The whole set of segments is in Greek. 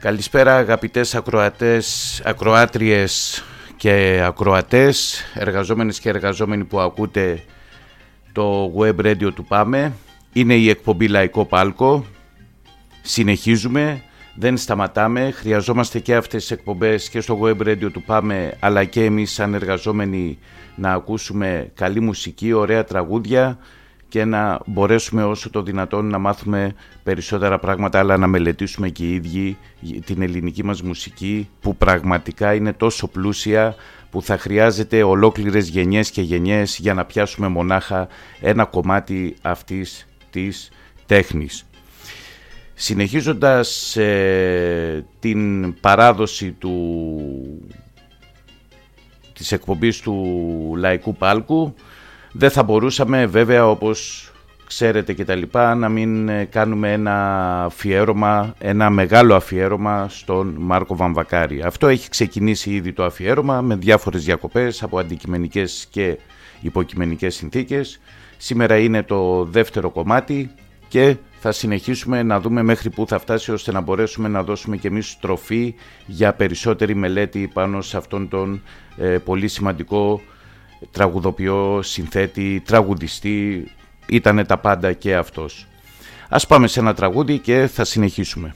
Καλησπέρα αγαπητές ακροάτριες και ακροατές, εργαζόμενες και εργαζόμενοι που ακούτε το web radio του ΠΑΜΕ. Είναι η εκπομπή Λαϊκό Πάλκο. Συνεχίζουμε, δεν σταματάμε. Χρειαζόμαστε και αυτές τις εκπομπές και στο web radio του ΠΑΜΕ, αλλά και εμείς σαν εργαζόμενοι να ακούσουμε καλή μουσική, ωραία τραγούδια και να μπορέσουμε όσο το δυνατόν να μάθουμε περισσότερα πράγματα, αλλά να μελετήσουμε και οι ίδιοι την ελληνική μας μουσική, που πραγματικά είναι τόσο πλούσια που θα χρειάζεται ολόκληρες γενιές και γενιές για να πιάσουμε μονάχα ένα κομμάτι αυτής της τέχνης. Συνεχίζοντας την παράδοση της εκπομπής του Λαϊκού Πάλκου, δεν θα μπορούσαμε βέβαια, όπως ξέρετε και τα λοιπά, να μην κάνουμε ένα μεγάλο αφιέρωμα στον Μάρκο Βαμβακάρη. Αυτό έχει ξεκινήσει ήδη το αφιέρωμα με διάφορες διακοπές από αντικειμενικές και υποκειμενικές συνθήκες. Σήμερα είναι το δεύτερο κομμάτι και θα συνεχίσουμε να δούμε μέχρι πού θα φτάσει, ώστε να μπορέσουμε να δώσουμε και εμείς τροφή για περισσότερη μελέτη πάνω σε αυτόν τον πολύ σημαντικό τραγουδοποιό, συνθέτη, τραγουδιστή. Ήτανε τα πάντα και αυτός. Ας πάμε σε ένα τραγούδι και θα συνεχίσουμε.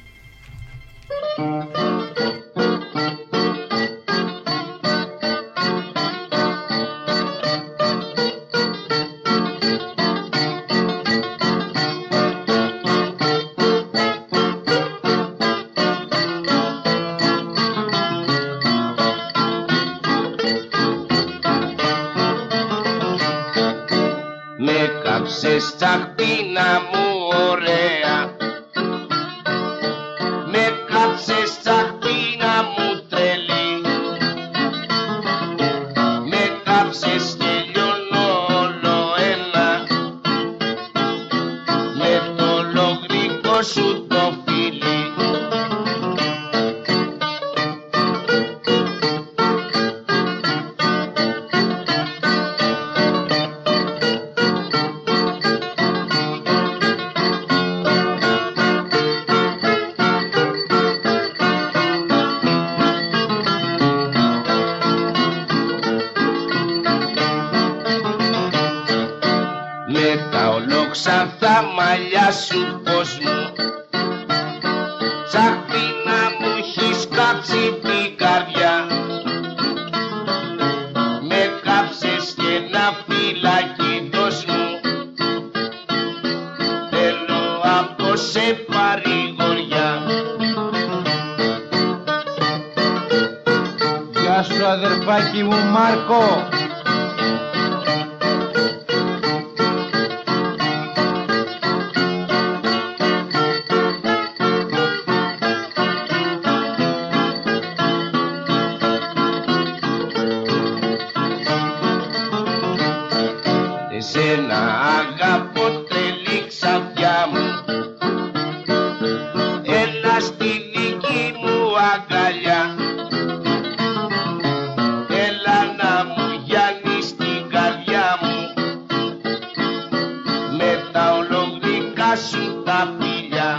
Τσαχπίνα μου ωραία, με κάψες τσαχπίνα μου τρελή, με κάψες και λιώνω όλο ένα, με το λογρικό σου το φίλι. Ξανθά μαλλιά σου πως μου, τσαχπίνα μου έχεις κάψει την καρδιά, με κάψες και ένα φυλάκι δώσ' μου, θέλω από σε παρηγοριά. Γεια σου αδερφάκι μου Μάρκο. Εσένα αγαπώ τρελή ξαφιά μου, έλα στη δική μου αγκαλιά, έλα να μου γιάνεις την καρδιά μου, με τα ολογρικά σου τα φιλιά.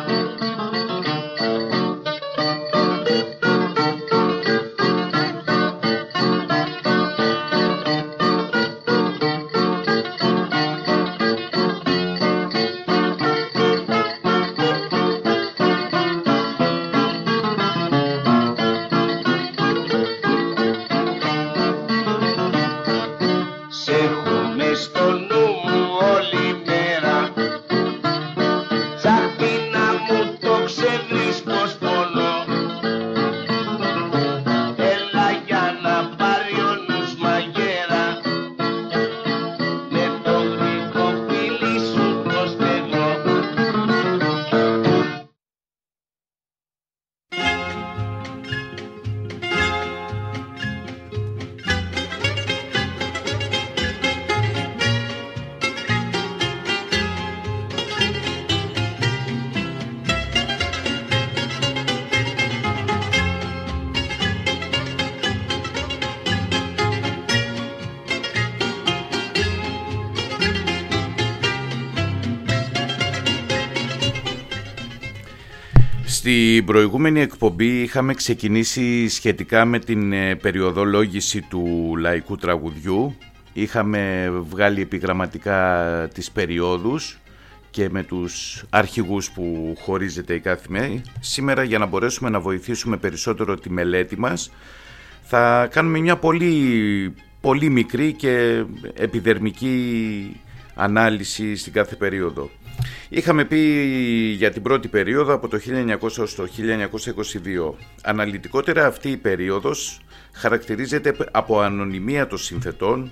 Στην προηγούμενη εκπομπή είχαμε ξεκινήσει σχετικά με την περιοδολόγηση του λαϊκού τραγουδιού. Είχαμε βγάλει επιγραμματικά τις περιόδους και με τους αρχηγούς που χωρίζεται η κάθε μέρα. Σήμερα, για να μπορέσουμε να βοηθήσουμε περισσότερο τη μελέτη μας, θα κάνουμε μια πολύ μικρή και επιδερμική ανάλυση στην κάθε περίοδο. Είχαμε πει για την πρώτη περίοδο από το 1900 ως το 1922. Αναλυτικότερα αυτή η περίοδος χαρακτηρίζεται από ανωνυμία των συνθετών,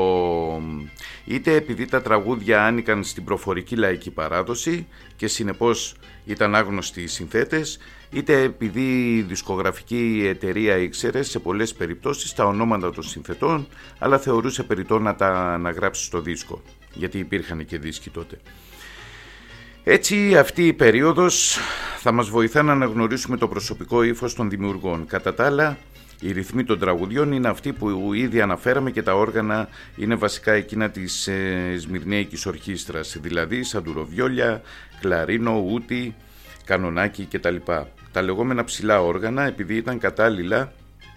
είτε επειδή τα τραγούδια άνοικαν στην προφορική λαϊκή παράδοση και συνεπώς ήταν άγνωστοι οι συνθέτες, είτε επειδή η δισκογραφική εταιρεία ήξερε σε πολλές περιπτώσεις τα ονόματα των συνθετών, αλλά θεωρούσε περιττό να τα αναγράψει στο δίσκο, γιατί υπήρχαν και δίσκοι τότε. Έτσι, αυτή η περίοδος θα μας βοηθά να αναγνωρίσουμε το προσωπικό ύφος των δημιουργών. Κατά τα άλλα, οι ρυθμοί των τραγουδιών είναι αυτοί που ήδη αναφέραμε και τα όργανα είναι βασικά εκείνα της Σμυρνέικης Ορχήστρας, δηλαδή σαντουροβιόλια, κλαρίνο, ούτι, κανονάκι κτλ. Τα λεγόμενα ψηλά όργανα, επειδή ήταν κατάλληλα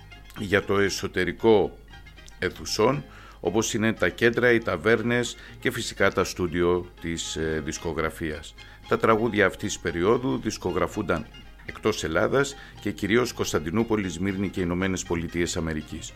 για το εσωτερικό αιθουσών, όπως είναι τα κέντρα, οι ταβέρνες και φυσικά τα στούντιο της δισκογραφίας. Τα τραγούδια αυτής της περίοδου δισκογραφούνταν εκτός Ελλάδας και κυρίως Κωνσταντινούπολη, Σμύρνη και Ηνωμένες Πολιτείες Αμερικής.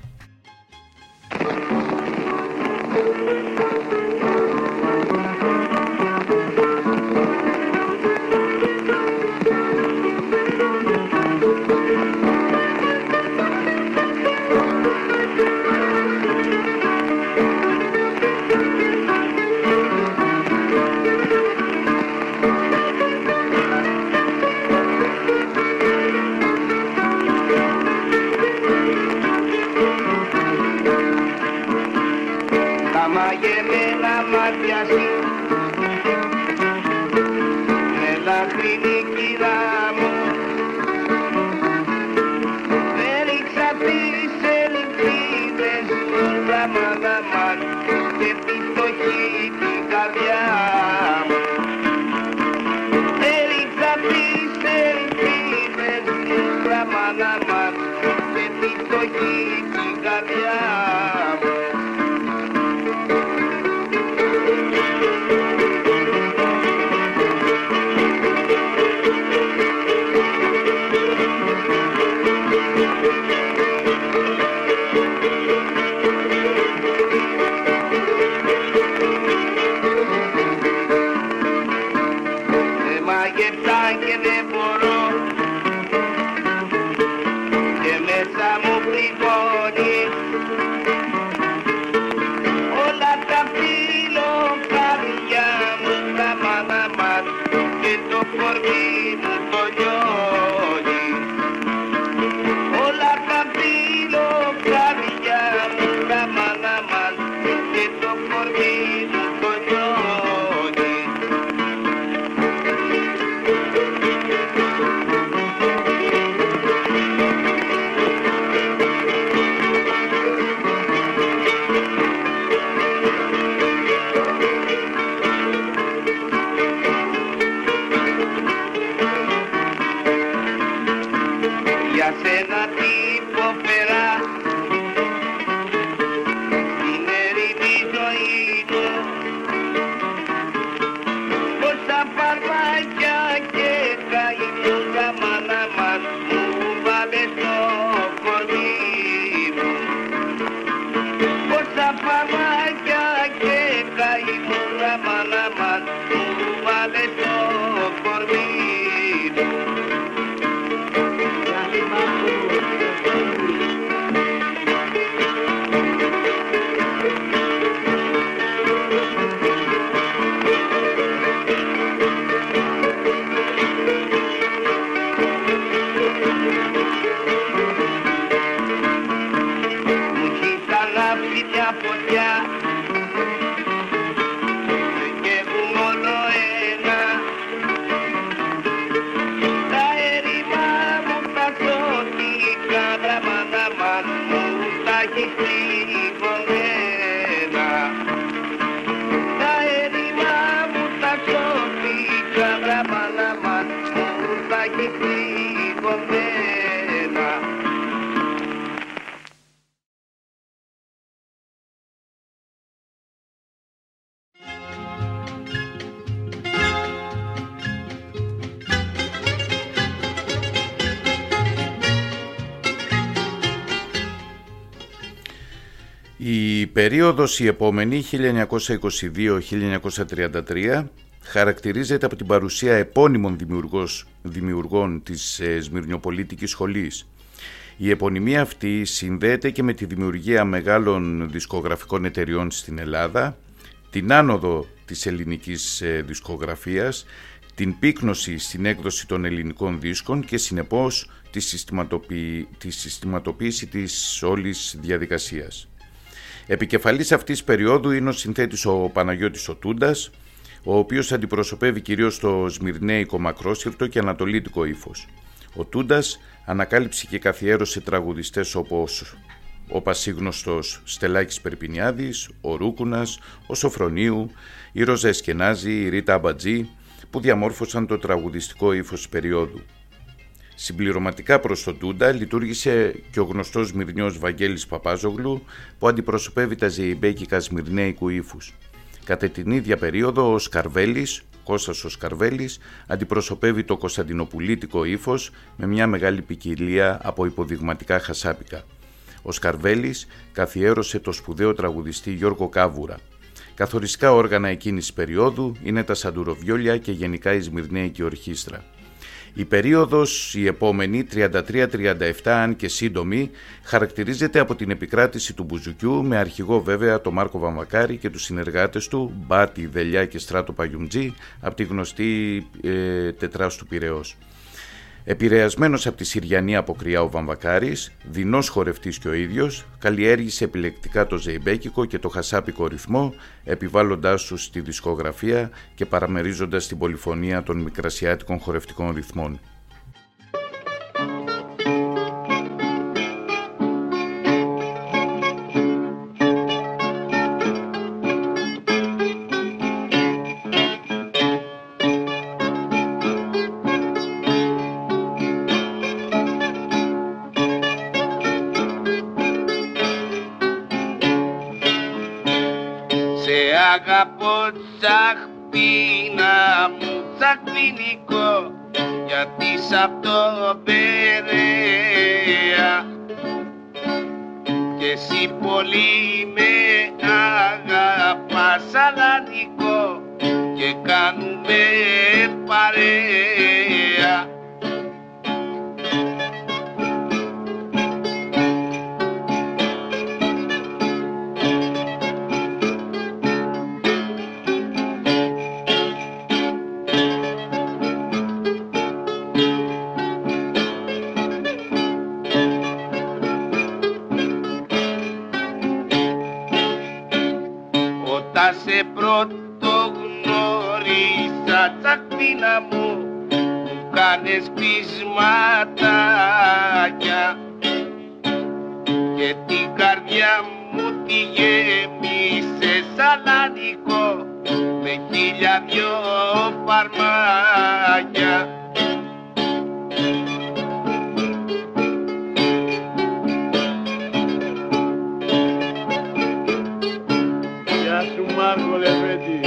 Thank you. Η περίοδος η επόμενη, 1922-1933, χαρακτηρίζεται από την παρουσία επώνυμων δημιουργών της Σμυρνιοπολίτικης Σχολής. Η επωνυμία αυτή συνδέεται και με τη δημιουργία μεγάλων δισκογραφικών εταιριών στην Ελλάδα, την άνοδο της ελληνικής δισκογραφίας, την πύκνωση στην έκδοση των ελληνικών δίσκων και συνεπώς τη συστηματοποίηση της όλης διαδικασίας. Επικεφαλής αυτής της περίοδου είναι ο συνθέτης ο Παναγιώτης ο Τούντας, ο οποίος αντιπροσωπεύει κυρίως το σμυρνέικο μακρόσυρτο και ανατολίτικο ύφος. Ο Τούντας ανακάλυψε και καθιέρωσε τραγουδιστές όπως ο πασίγνωστος Στελάκης Περπινιάδης, ο Ρούκουνας, ο Σοφρονίου, η Ροζά Εσκενάζη, η Ρίτα Αμπατζή, που διαμόρφωσαν το τραγουδιστικό ύφος της περίοδου. Συμπληρωματικά προς τον Τούντα λειτουργήσε και ο γνωστός Σμυρνιός Βαγγέλης Παπάζογλου, που αντιπροσωπεύει τα ζεϊμπέκικα σμυρνέικου ύφους. Κατά την ίδια περίοδο ο Σκαρβέλης, Κώστας ο Σκαρβέλης, αντιπροσωπεύει το κωνσταντινοπουλίτικο ύφος με μια μεγάλη ποικιλία από υποδειγματικά χασάπικα. Ο Σκαρβέλης καθιέρωσε το σπουδαίο τραγουδιστή Γιώργο Κάβουρα. Καθοριστικά όργανα εκείνης της περίοδου είναι τα σαντουροβιόλια και γενικά η Σμυρνέικη Ορχήστρα. Η περίοδος η επόμενη, 33-37, αν και σύντομη, χαρακτηρίζεται από την επικράτηση του μπουζουκιού, με αρχηγό βέβαια το Μάρκο Βαμβακάρη και τους συνεργάτες του Μπάτι, Δελιά και Στράτο Παγιουμτζή από τη γνωστή τετράς του Πειραιώς. Επηρεασμένος από τη Συριανή αποκριά ο Βαμβακάρης, δεινός χορευτής και ο ίδιος, καλλιέργησε επιλεκτικά το ζεϊμπέκικο και το χασάπικο ρυθμό, επιβάλλοντάς τους στη δισκογραφία και παραμερίζοντας την πολυφωνία των μικρασιάτικων χορευτικών ρυθμών. Αγαπώ τσαχπίνα μου τσαχπινικό, γιατί σ' αυτό Περαία και εσύ πολύ με αγαπάς αλανικό και κάνουμε παρέα. Σε πρωτογνώρισα τσακπίνα μου, μου κάνες πεισματάκια και την καρδιά μου τη γέμισες αλανικό με 1002 φαρμάκια. Μάρκο Λεβέντη.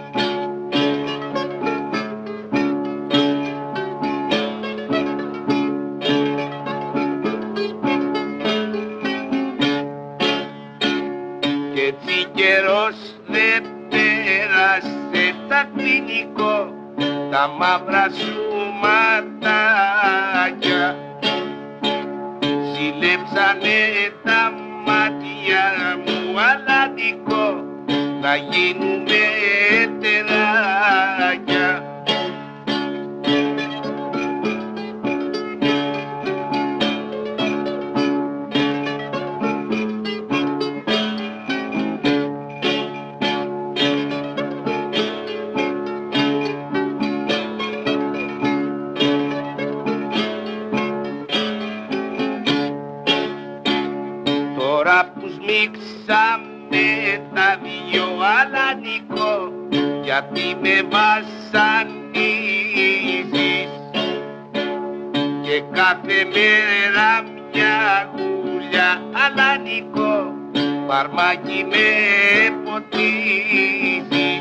Κι έτσι καιρός δεν πέρασε τα κλινικό, τα μαύρα σου ματάκια ζηλέψανε τα μάτια μου αλαντικό, να γίνουμε τεράκια. Τώρα που σμίξαμε τα δυο αλανικό, γιατί με βασανίζεις και κάθε μέρα μια γουλιά αλανικό φαρμάκι με ποτίζεις.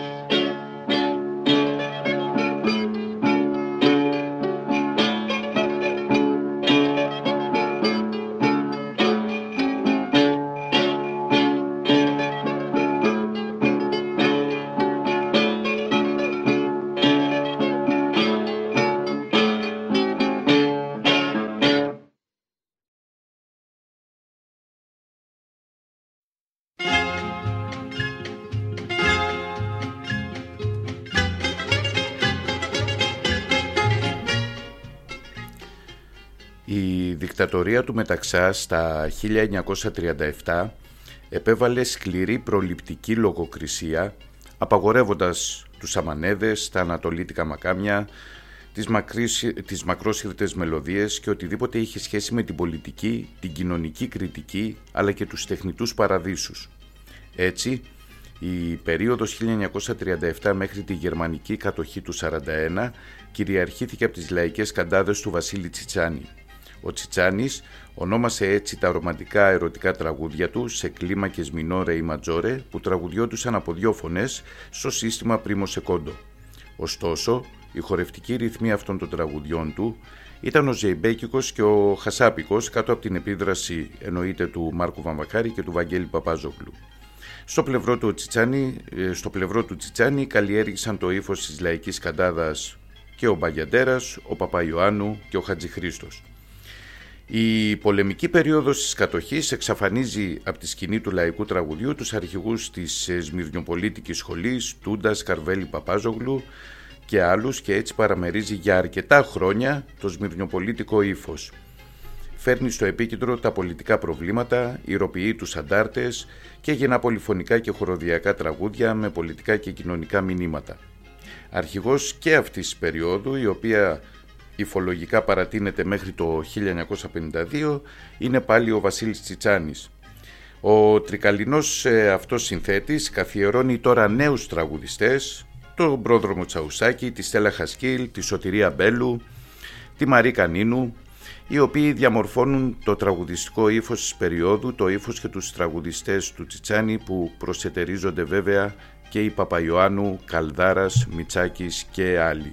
Η δικτατορία του Μεταξά στα 1937 επέβαλε σκληρή προληπτική λογοκρισία, απαγορεύοντας τους αμανέδες, τα ανατολίτικα μακάμια, τις μακρόσυρτες μελωδίες και οτιδήποτε είχε σχέση με την πολιτική, την κοινωνική κριτική αλλά και τους τεχνητούς παραδείσους. Έτσι, η περίοδος 1937 μέχρι τη γερμανική κατοχή του 1941 κυριαρχήθηκε από τις λαϊκές καντάδες του Βασίλη Τσιτσάνη. Ο Τσιτσάνης ονόμασε έτσι τα ρομαντικά ερωτικά τραγούδια του σε κλίμακες μινόρε ή ματζόρε που τραγουδιόντουσαν από δύο φωνές στο σύστημα πρίμο σεκόντο. Ωστόσο, οι χορευτικοί ρυθμοί αυτών των τραγουδιών του ήταν ο ζεϊμπέκικος και ο χασάπικος κάτω από την επίδραση εννοείται του Μάρκου Βαμβακάρη και του Βαγγέλη Παπάζογλου. Στο πλευρό του Τσιτσάνη καλλιέργησαν το ύφος της λαϊκής καντάδας και ο Μπαγιαντέρας, ο Παπαϊωάννου και ο Χατζηχρήστος. Η πολεμική περίοδος της κατοχής εξαφανίζει από τη σκηνή του λαϊκού τραγουδιού τους αρχηγούς της Σμυρνιοπολίτικης σχολής, Τούντας, Καρβέλη, Παπάζογλου και άλλους και έτσι παραμερίζει για αρκετά χρόνια το σμυρνιοπολίτικο ύφος. Φέρνει στο επίκεντρο τα πολιτικά προβλήματα, ηρωποιεί τους αντάρτες και γεννά πολυφωνικά και χοροδιακά τραγούδια με πολιτικά και κοινωνικά μηνύματα. Αρχηγός και αυτής της περίοδου, η οποία υφολογικά παρατείνεται μέχρι το 1952, είναι πάλι ο Βασίλης Τσιτσάνης. Ο τρικαλινός αυτός συνθέτης καθιερώνει τώρα νέους τραγουδιστές, τον Πρόδρομο Τσαουσάκη, τη Στέλλα Χασκίλ, τη Σωτηρία Μπέλου, τη Μαρή Κανίνου, οι οποίοι διαμορφώνουν το τραγουδιστικό ύφος της περίοδου, το ύφος και τους τραγουδιστές του Τσιτσάνη που προσετερίζονται βέβαια και οι Παπαϊωάννου, Καλδάρας, Μιτσάκης και άλλοι.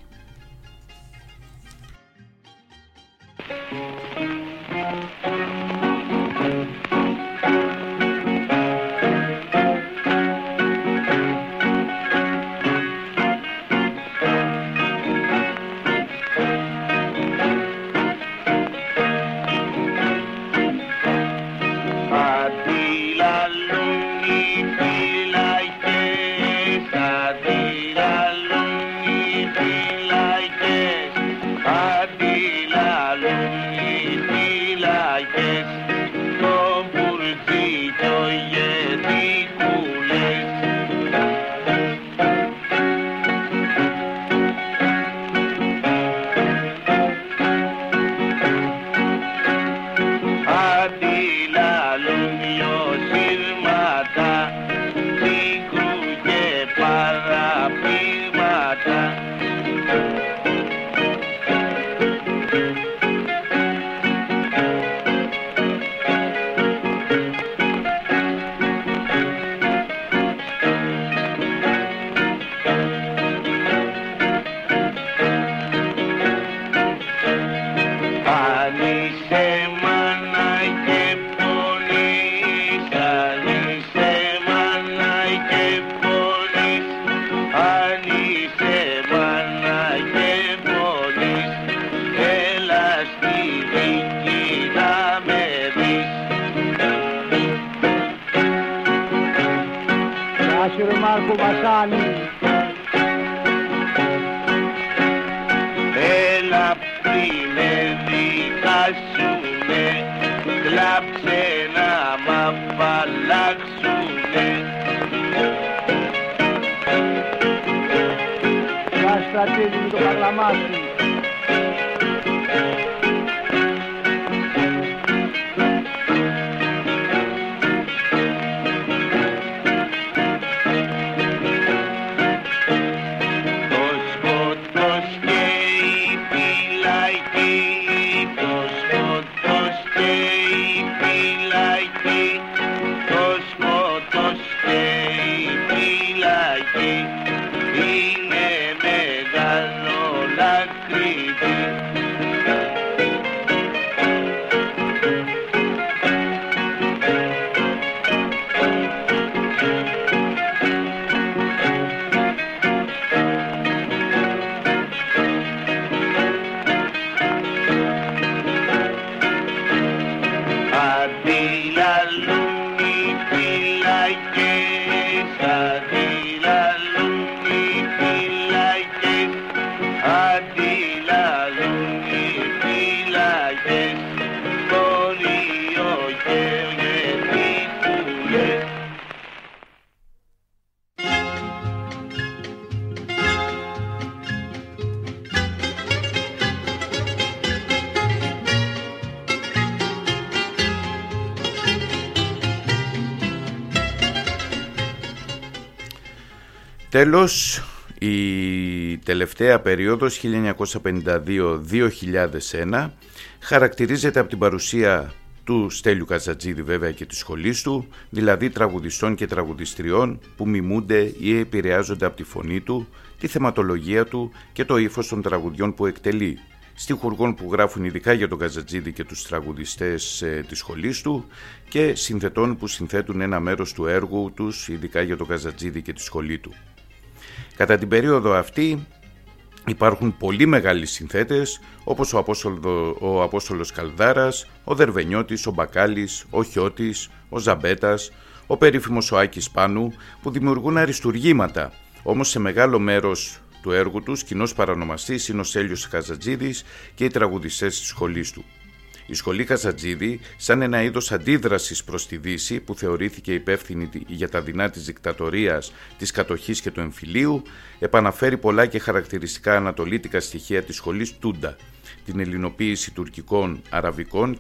Μάρκο Βασάνη. Έλα πριν με δικάσουνε, κλάψε να μ' απαλλάξουνε. Γεια στρατεύει με το παρλαμάσι. Αντιλαλούν οι φυλακές. Τέλος, η τελευταία περίοδος 1952-2001 χαρακτηρίζεται από την παρουσία του Στέλιου Καζατζίδη βέβαια και της σχολής του, δηλαδή τραγουδιστών και τραγουδιστριών που μιμούνται ή επηρεάζονται από τη φωνή του, τη θεματολογία του και το ύφος των τραγουδιών που εκτελεί, στιχουργών που γράφουν ειδικά για τον Καζατζίδη και τους τραγουδιστές της σχολής του και συνθετών που συνθέτουν ένα μέρος του έργου τους ειδικά για τον Καζατζίδη και τη σχολή του. Κατά την περίοδο αυτή υπάρχουν πολύ μεγάλοι συνθέτες όπως ο Απόστολος Καλδάρας, ο Δερβενιώτης, ο Μπακάλης, ο Χιώτης, ο Ζαμπέτας, ο περίφημος ο Άκης Πάνου που δημιουργούν αριστουργήματα, όμως σε μεγάλο μέρος του έργου τους κοινός παρανομαστής είναι ο Στέλιος Καζατζίδης και οι τραγουδιστές της σχολής του. Η σχολή Καζατζίδη, σαν ένα είδος αντίδρασης προς τη Δύση που θεωρήθηκε υπεύθυνη για τα δεινά της δικτατορίας, της κατοχής και του εμφυλίου, επαναφέρει πολλά και χαρακτηριστικά ανατολίτικα στοιχεία της σχολής Τούντα, την ελληνοποίηση τουρκικών, αραβικών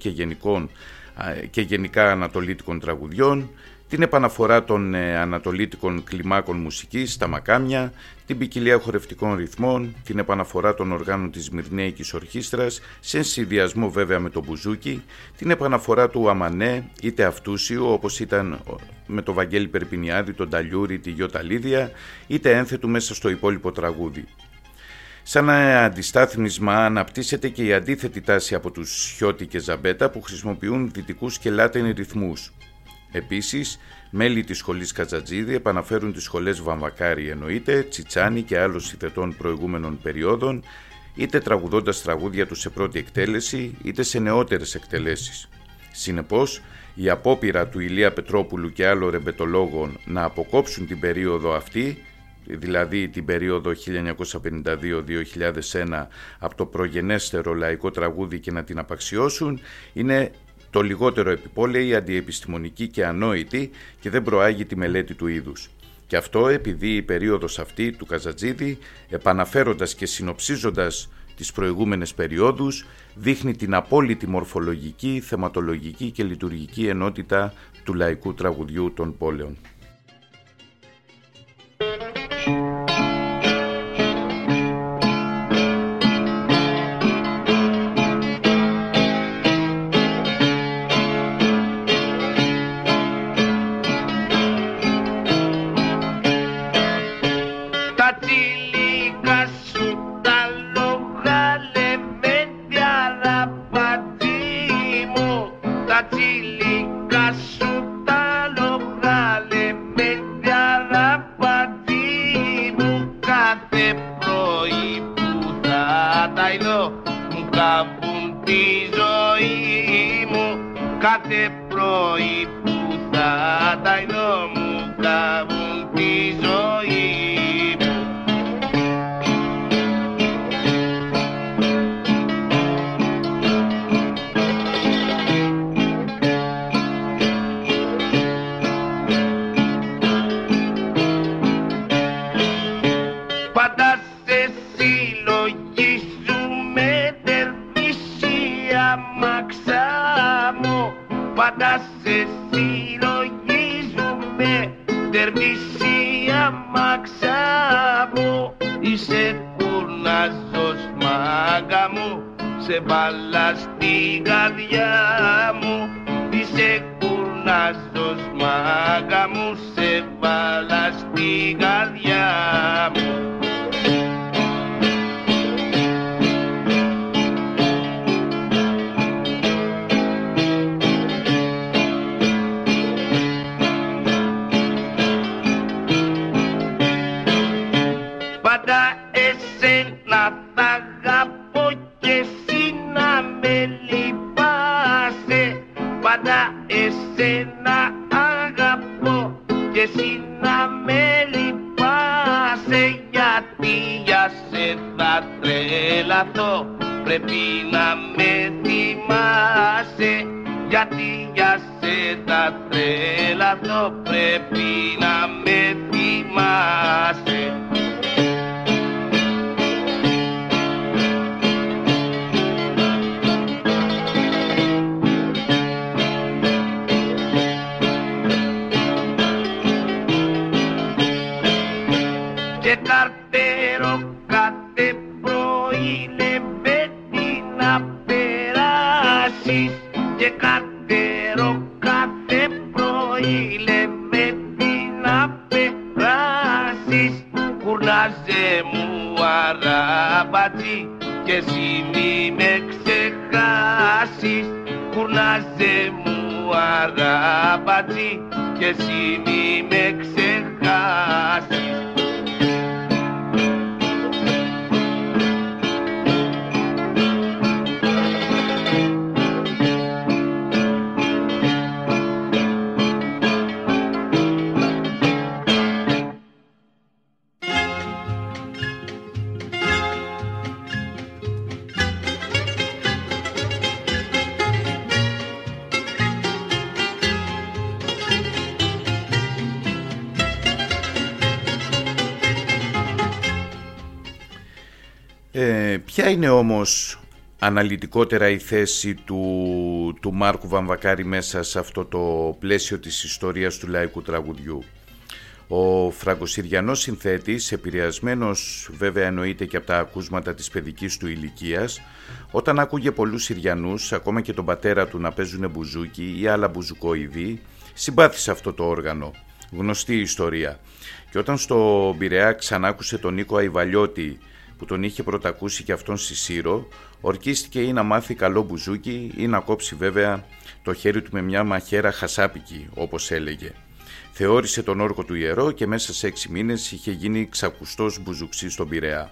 και γενικά ανατολίτικων τραγουδιών, την επαναφορά των ανατολίτικων κλιμάκων μουσικής στα μακάμια, την ποικιλία χορευτικών ρυθμών, την επαναφορά των οργάνων της Μυρνέικης Ορχήστρας, σε συνδυασμό βέβαια με το μπουζούκι, την επαναφορά του αμανέ είτε αυτούσιου όπως ήταν με το Βαγγέλη Περπινιάδη, τον Ταλιούρη, τη Γιώτα Λίδια, είτε ένθετου μέσα στο υπόλοιπο τραγούδι. Σαν αντιστάθμισμα αναπτύσσεται και η αντίθετη τάση από τους Χιώτη και Ζαμπέτα που χρησιμοποιούν δυτικούς και λάτινοι ρυθμούς. Επίσης, μέλη της σχολής Καζατζίδη επαναφέρουν τις σχολές Βαμβακάρη εννοείται, Τσιτσάνη και άλλων συνθετών προηγούμενων περιόδων, είτε τραγουδώντας τραγούδια τους σε πρώτη εκτέλεση, είτε σε νεότερες εκτελέσεις. Συνεπώς, η απόπειρα του Ηλία Πετρόπουλου και άλλων ρεμπετολόγων να αποκόψουν την περίοδο αυτή, δηλαδή την περίοδο 1952-2001 από το προγενέστερο λαϊκό τραγούδι και να την απαξιώσουν, είναι το λιγότερο επιπόλαιη, αντιεπιστημονική και ανόητη και δεν προάγει τη μελέτη του είδους. Και αυτό επειδή η περίοδος αυτή του Καζατζίδη, επαναφέροντας και συνοψίζοντας τις προηγούμενες περιόδους, δείχνει την απόλυτη μορφολογική, θεματολογική και λειτουργική ενότητα του λαϊκού τραγουδιού των πόλεων. Κάθε πρωί που θα τα είδω μου καβούν τη ζωή μου. Πάντα σε συλλογίζουμε τερβίσια μαξά μου. Πάντα σε συλλογίζουμε τερβίσια μαξά μου. Είσαι κουρνάζος μάγκα μου, σε βάλα στην καρδιά μου. Είσαι κουρνάζος μάγκα μου, σε βάλα στην καρδιά μου. Πάντα εσένα θα αγαπώ και εσύ να με λυπάσαι. Πάντα εσένα αγαπώ και εσύ να με λυπάσαι. Γιατί για σε θα τρελαθώ, πρέπει να με θυμάσαι. Γιατί για σε θα τρελαθώ, πρέπει να με θυμάσαι. πατσί κι εσύ μη με ξεχάσεις. Κουρνάζε μου αγαπατζή κι εσύ μη με ξεχάσεις. Ποια είναι όμως αναλυτικότερα η θέση του Μάρκου Βαμβακάρη μέσα σε αυτό το πλαίσιο της ιστορίας του λαϊκού τραγουδιού? Ο φραγκοσυριανός συνθέτης, επηρεασμένος βέβαια εννοείται και από τα ακούσματα της παιδικής του ηλικίας, όταν άκουγε πολλούς Συριανούς, ακόμα και τον πατέρα του, να παίζουν μπουζούκι ή άλλα μπουζουκοειδή, συμπάθησε αυτό το όργανο. Γνωστή ιστορία. Και όταν στο Πειραιά ξανάκουσε τον Νίκο Αϊβαλιώτη, που τον είχε πρωτακούσει και αυτόν στη Σύρο, ορκίστηκε ή να μάθει καλό μπουζούκι ή να κόψει βέβαια το χέρι του με μια μαχαίρα χασάπικη, όπως έλεγε. Θεώρησε τον όρκο του ιερό και μέσα σε 6 μήνες είχε γίνει ξακουστός μπουζουξής στον Πειραιά.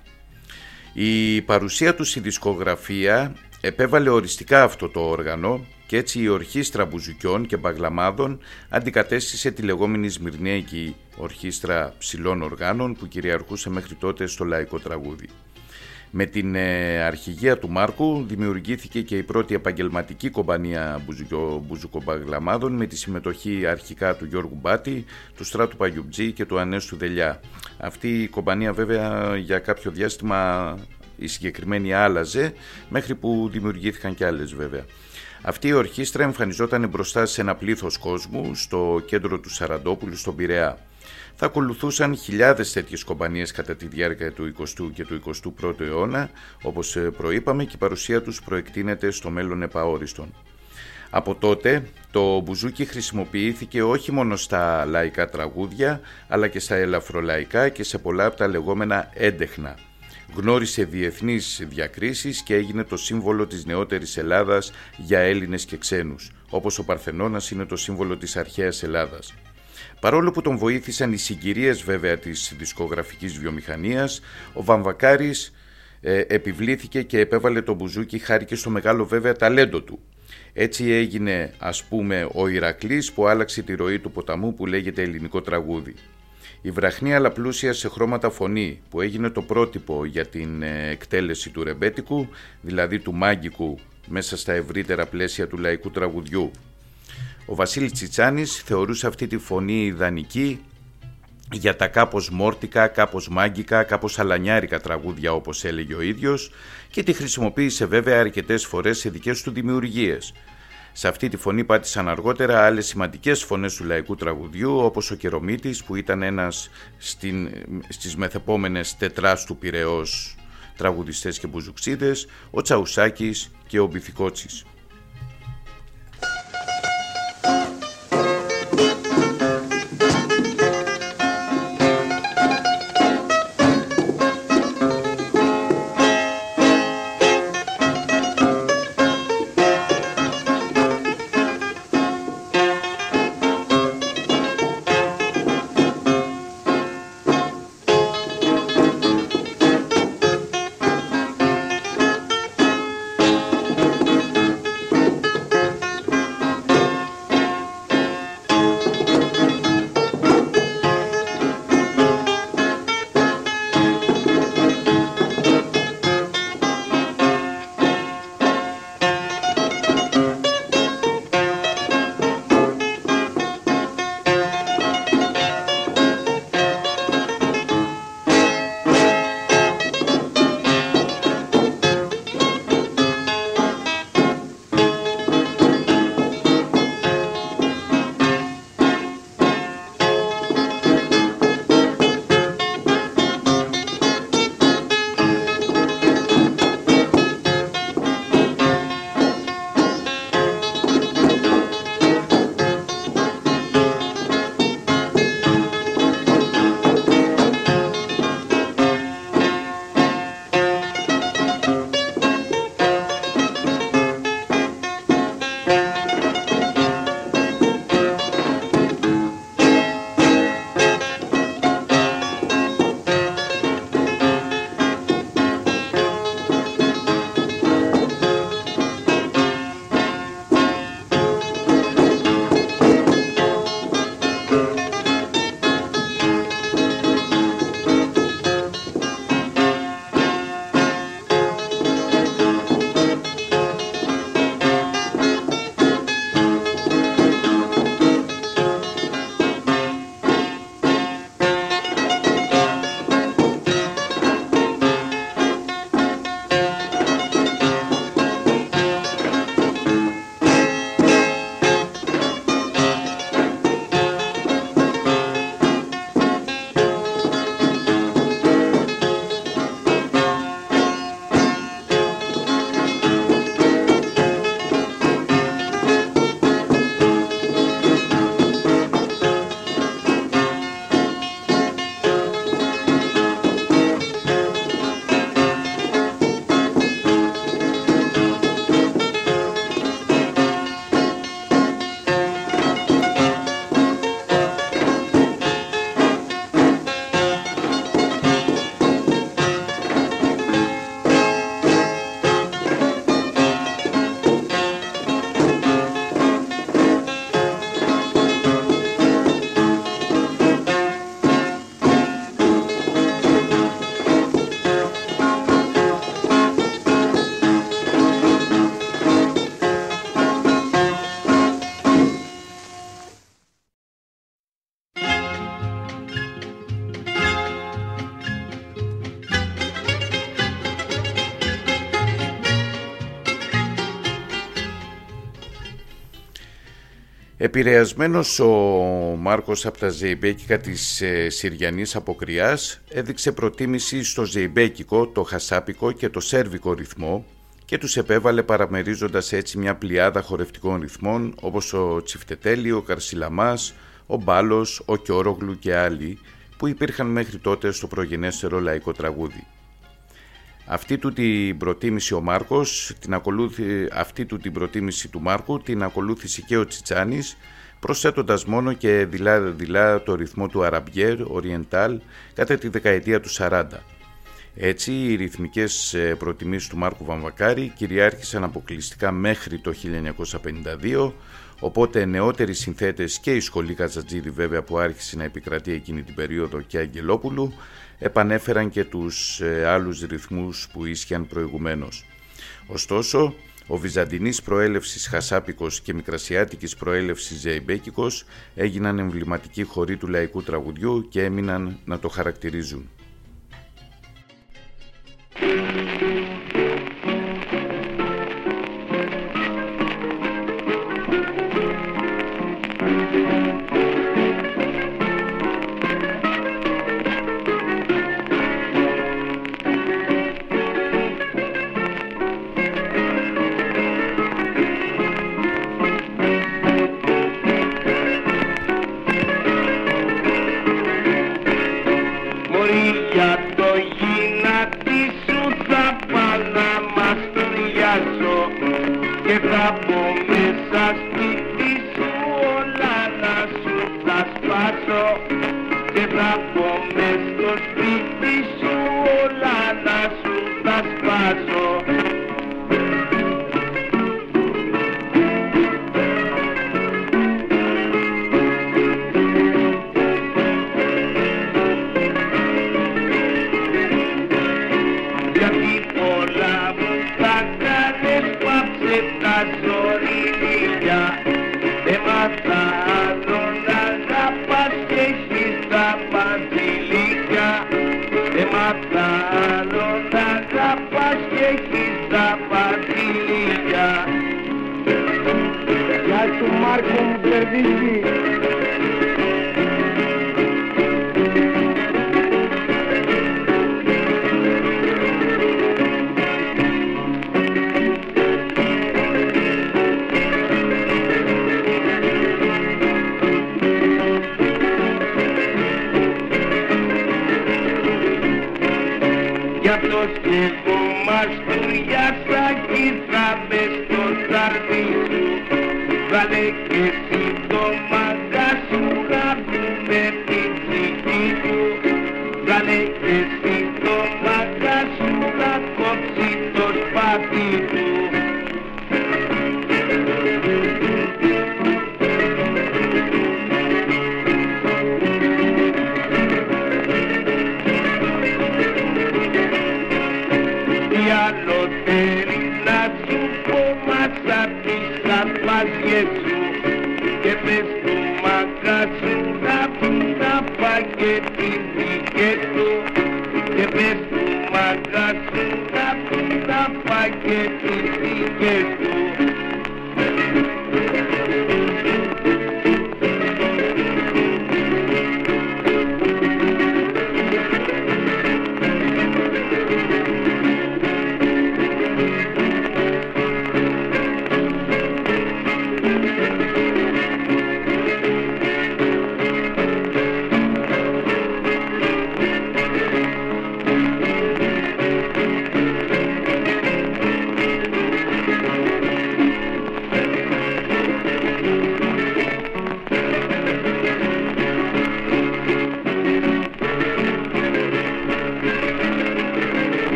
Η παρουσία του στη δισκογραφία επέβαλε οριστικά αυτό το όργανο και έτσι η ορχήστρα μπουζουκιών και μπαγλαμάδων αντικατέστησε τη λεγόμενη Σμυρνέικη ορχήστρα ψηλών οργάνων που κυριαρχούσε μέχρι τότε στο λαϊκό τραγούδι. Με την αρχηγία του Μάρκου δημιουργήθηκε και η πρώτη επαγγελματική κομπανία μπουζουκομπαγλαμάδων με τη συμμετοχή αρχικά του Γιώργου Μπάτη, του Στράτου Παγιουτζή και του Ανέστου Δελιά. Αυτή η κομπανία βέβαια για κάποιο διάστημα η συγκεκριμένη άλλαζε, μέχρι που δημιουργήθηκαν και άλλες βέβαια. Αυτή η ορχήστρα εμφανιζόταν μπροστά σε ένα πλήθος κόσμου στο κέντρο του Σαραντόπουλου στον Πειραιά. Θα ακολουθούσαν χιλιάδες τέτοιες κομπανίες κατά τη διάρκεια του 20ου και του 21ου αιώνα, όπως προείπαμε, και η παρουσία τους προεκτείνεται στο μέλλον επαόριστον. Από τότε το μπουζούκι χρησιμοποιήθηκε όχι μόνο στα λαϊκά τραγούδια, αλλά και στα ελαφρολαϊκά και σε πολλά από τα λεγόμενα έντεχνα. Γνώρισε διεθνείς διακρίσεις και έγινε το σύμβολο της νεότερης Ελλάδας για Έλληνες και ξένους, όπως ο Παρθενώνας είναι το σύμβολο της αρχαίας Ελλάδας. Παρόλο που τον βοήθησαν οι συγκυρίες βέβαια της δισκογραφικής βιομηχανίας, ο Βαμβακάρης επιβλήθηκε και επέβαλε το μπουζούκι χάρη και στο μεγάλο βέβαια ταλέντο του. Έτσι έγινε ας πούμε ο Ηρακλής που άλλαξε τη ροή του ποταμού που λέγεται ελληνικό τραγούδι. Η βραχνή αλλά πλούσια σε χρώματα φωνή που έγινε το πρότυπο για την εκτέλεση του ρεμπέτικου, δηλαδή του μάγκικου μέσα στα ευρύτερα πλαίσια του λαϊκού τραγουδιού. Ο Βασίλης Τσιτσάνης θεωρούσε αυτή τη φωνή ιδανική για τα κάπως μόρτικα, κάπως μάγκικα, κάπως αλανιάρικα τραγούδια όπως έλεγε ο ίδιος και τη χρησιμοποίησε βέβαια αρκετές φορές σε δικές του δημιουργίες. Σε αυτή τη φωνή πάτησαν αργότερα άλλες σημαντικές φωνές του λαϊκού τραγουδιού όπως ο Κερομίτης που ήταν ένας στις μεθεπόμενες τετράς του Πειραιώς τραγουδιστές και μπουζουξίδες, ο Τσαουσάκης και ο Μπιθικότσης. Επηρεασμένος ο Μάρκος από τα ζεϊμπέκικα της Συριανής Αποκριάς έδειξε προτίμηση στο ζεϊμπέκικο, το χασάπικο και το σέρβικο ρυθμό και τους επέβαλε παραμερίζοντας έτσι μια πλειάδα χορευτικών ρυθμών όπως ο Τσιφτετέλη, ο Καρσιλαμάς, ο Μπάλος, ο Κιόρογλου και άλλοι που υπήρχαν μέχρι τότε στο προγενέστερο λαϊκό τραγούδι. Αυτή του την προτίμηση ο Μάρκος, την προτίμηση του Μάρκου την ακολούθησε και ο Τσιτσάνης, προσθέτοντας μόνο και δειλά το ρυθμό του Αραμπιέρ, Οριεντάλ, κατά τη δεκαετία του 40. Έτσι, οι ρυθμικές προτιμήσεις του Μάρκου Βαμβακάρη κυριάρχησαν αποκλειστικά μέχρι το 1952, οπότε νεότεροι συνθέτες και η σχολή Καζατζίδη βέβαια που άρχισε να επικρατεί εκείνη την περίοδο και Αγγελόπουλου, επανέφεραν και τους άλλους ρυθμούς που ίσχυαν προηγουμένως. Ωστόσο, ο βυζαντινής προέλευσης χασάπικος και μικρασιάτικης προέλευσης ζεϊμπέκικος έγιναν εμβληματικοί χοροί του λαϊκού τραγουδιού και έμειναν να το χαρακτηρίζουν. Και πες του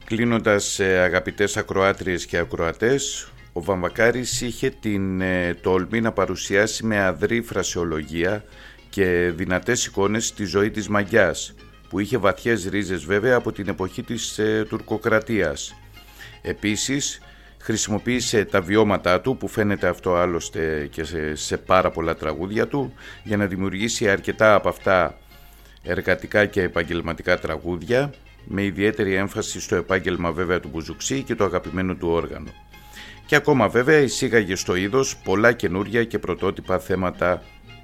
Κλείνοντας, αγαπητές ακροάτριες και ακροατές, ο Βαμβακάρης είχε την τόλμη να παρουσιάσει με αδρή φρασεολογία και δυνατές εικόνες τη ζωή της μαγιάς, που είχε βαθιές ρίζες βέβαια από την εποχή της τουρκοκρατίας. Επίσης, χρησιμοποίησε τα βιώματά του, που φαίνεται αυτό άλλωστε και σε πάρα πολλά τραγούδια του, για να δημιουργήσει αρκετά από αυτά εργατικά και επαγγελματικά τραγούδια, με ιδιαίτερη έμφαση στο επάγγελμα βέβαια του μπουζουξί και το αγαπημένο του όργανο. Και ακόμα βέβαια εισήγαγε στο είδος πολλά καινούρια και πρωτότυπα θέματα,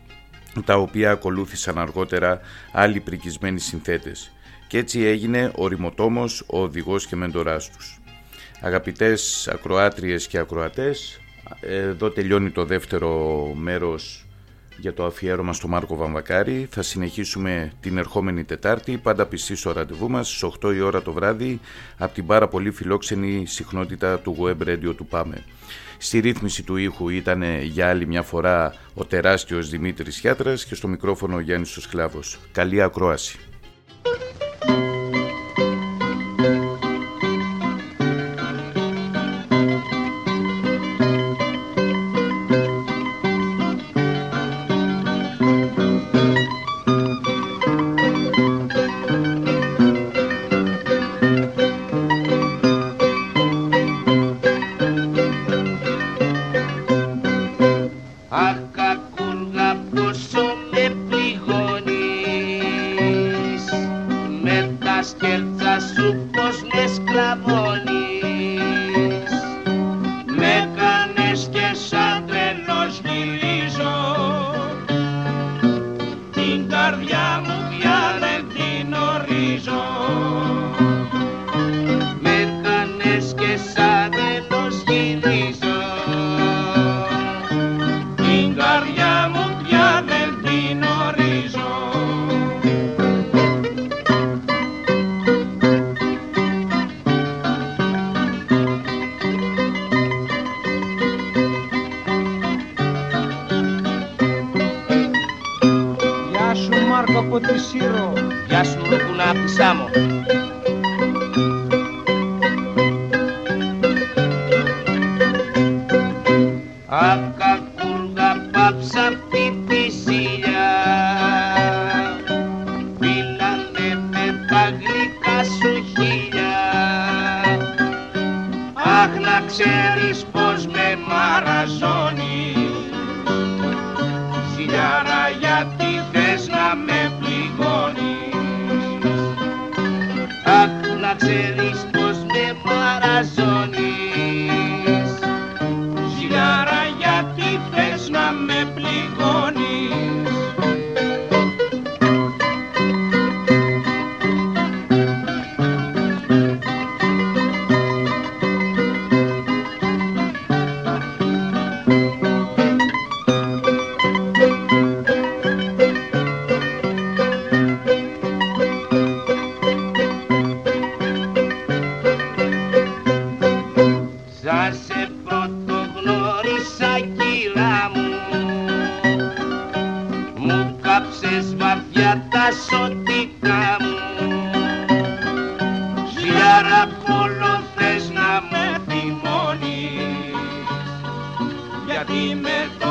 τα οποία ακολούθησαν αργότερα άλλοι πρικισμένοι συνθέτες. Και έτσι έγινε ο ρημοτόμος, ο οδηγός και μεντοράς τους. Αγαπητές ακροάτριες και ακροατές, εδώ τελειώνει το δεύτερο μέρος για το αφιέρωμα στο Μάρκο Βαμβακάρη. Θα συνεχίσουμε την ερχόμενη Τετάρτη, πάντα πιστοί στο ραντεβού μας, στις 8 η ώρα το βράδυ, από την πάρα πολύ φιλόξενη συχνότητα του web radio του ΠΑΜΕ. Στη ρύθμιση του ήχου ήταν για άλλη μια φορά ο τεράστιος Δημήτρης Χιάτρας και στο μικρόφωνο ο Γιάννης ο Σκλάβος. Καλή ακρόαση. Γιατί με